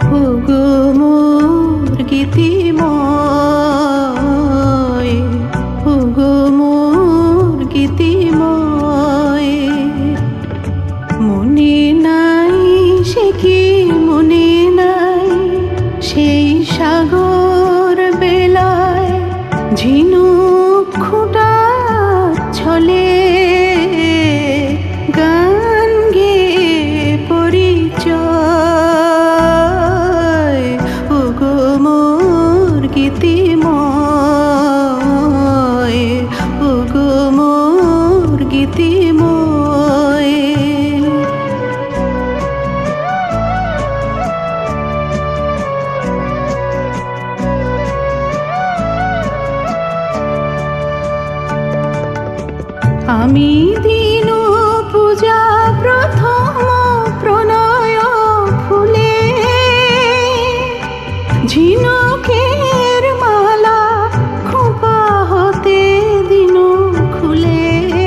ওগো মোর গীতিময়, ওগো মোর গীতিময়। মনে নাই সে কি মনে নাই সেই সাগর বেলায় ঝিনুক খুঁটা ছলে গান গেয়ে পরিচয়। ওগো মোর গীতিময়, ওগো মোর গীতিময়। আমি দিনু পূজা প্রথম প্রণয় ফুলে ঝিনুকের মালা খোঁপা হতে দিনু খুলে।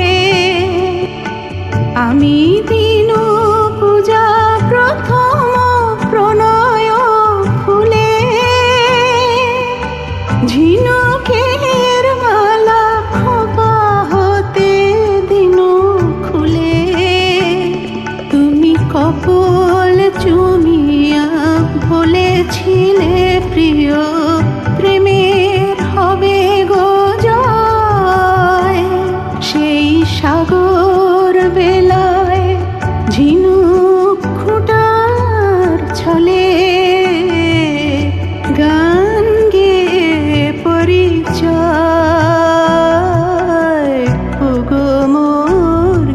আমি দিনু পূজা প্রথম প্রণয় ফুলে ঝিনুকের মালা খোঁপা হতে দিনু খুলে। তুমি কপল চুমিয়া বলেছিলে প্রিয় প্রেমের হবে গো জয়। সেই সাগর বেলায় ঝিনুক খুঁটার ছলে গান গেয়ে পরিচয়। ওগো মোর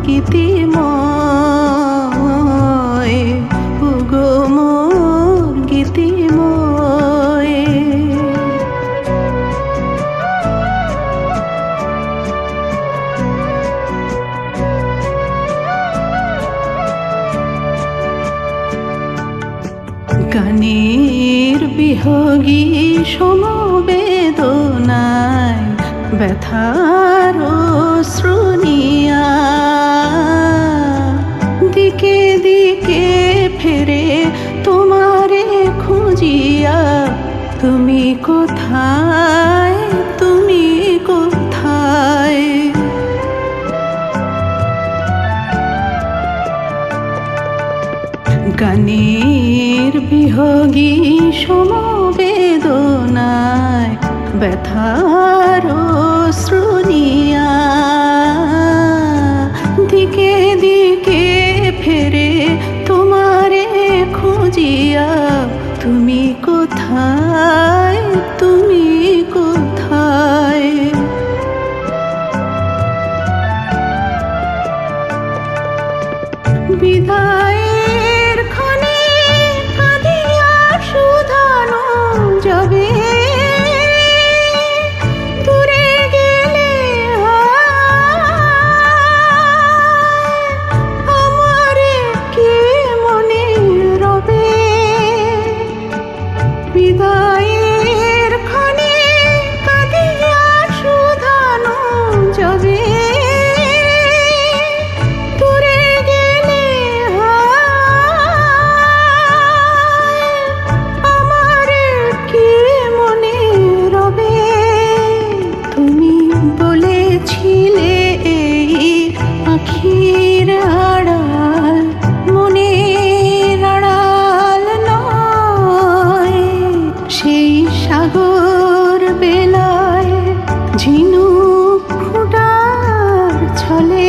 গীতিময়, ওগো মোর গীতিময়। গানের বিহগী সমবেদনায় ব্যথার শ্রুনিয়া দিকে দিকে ফেরে তোমারে খুঁজিয়া। তুমি কোথায়, তুমি কোথায়? গানের বিহগী সমবেদনায় ব্যথার শ্রুনিয়া দিকে দিকে ফেরে তোমারে খুঁজিয়া। তুমি কোথায়, তুমি কোথায়? বিদায়ের ক্ষণে কাঁদিয়া শুধানো যাবে দূরে গেলে আমারে কে মনে রবে। বিদায়ের ক্ষণে কাঁদিয়া শুধানো যাবে ছিলে এই আখির আড়াল মনের আড়াল নয়। সেই সাগর বেলায় ঝিনুক খুঁটার ছলে